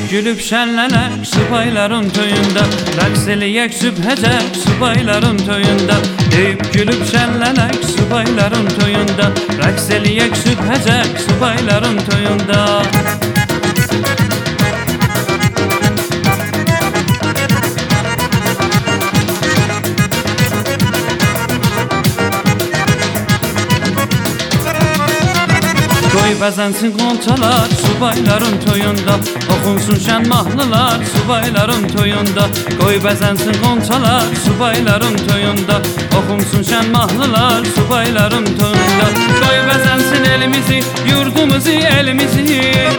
gülüp şenlenek subayların toyunda, raks eləyək sübhəcək subayların toyunda. Deyib gülüp şenlenek subayların toyunda, raks eləyək sübhəcək subayların toyunda. Qoy bəzənsin qonçalar subayların toyunda, oxunsun şən mahnılar subayların toyunda. Qoy bəzənsin qonçalar subayların toyunda, oxunsun şən mahnılar subayların toyunda. Qoy bəzənsin elimizi, yurdumuzu, elimizi.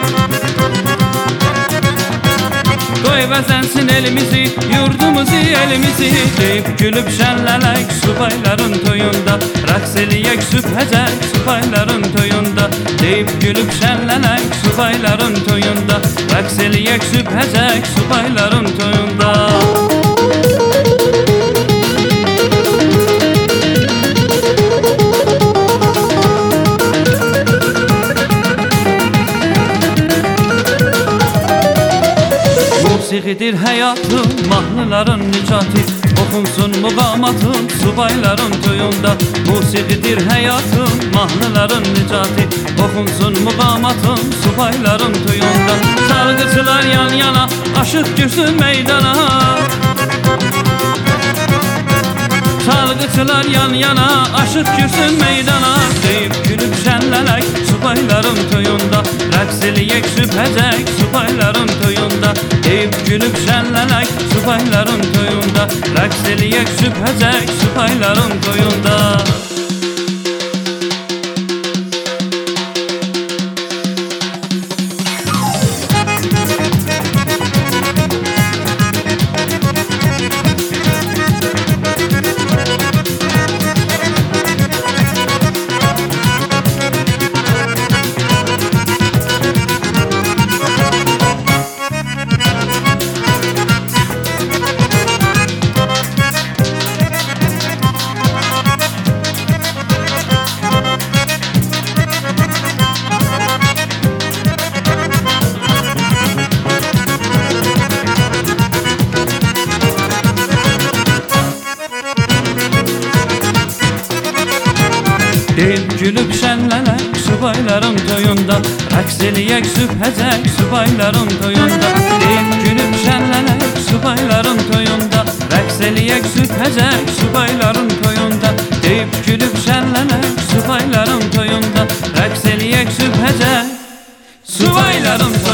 Qoy bəzənsin elimizi, yurdumuzu, elimizi. Deyib gülüb şənlələk subayların toyunda, raks eləyək sübhəcək subayların toyunda. Deyib gülüb şənlələk subayların toyunda, raks eləyək sübhəcək subayların toyunda. Musiqidir həyatım, mahnıların nicati, oxunsun muğamatım subayların toyunda. Musiqidir həyatım, mahnıların nicati, oxunsun muğamatım subayların toyunda. Çalgıçılar yan yana, aşıq gürsün meydana. Çalgıçılar yan yana, aşıq gürsün meydana. Deyib gülüb şənlələk subayların toyunda, raks eləyək sübhəcək subayların toyunda. Deyib gülüb şənlələk subayların toyunda, raks eləyək sübhəcək subayların toyunda. Deyib gülüb şənlələk subayların toyunda, raks eləyək sübhəcək subayların toyunda. Deyib gülüb şənlələk subayların toyunda, raks eləyək sübhəcək subayların toyunda. Deyib gülüb şənlələk subayların toyunda, raks eləyək sübhəcək subayların toyunda.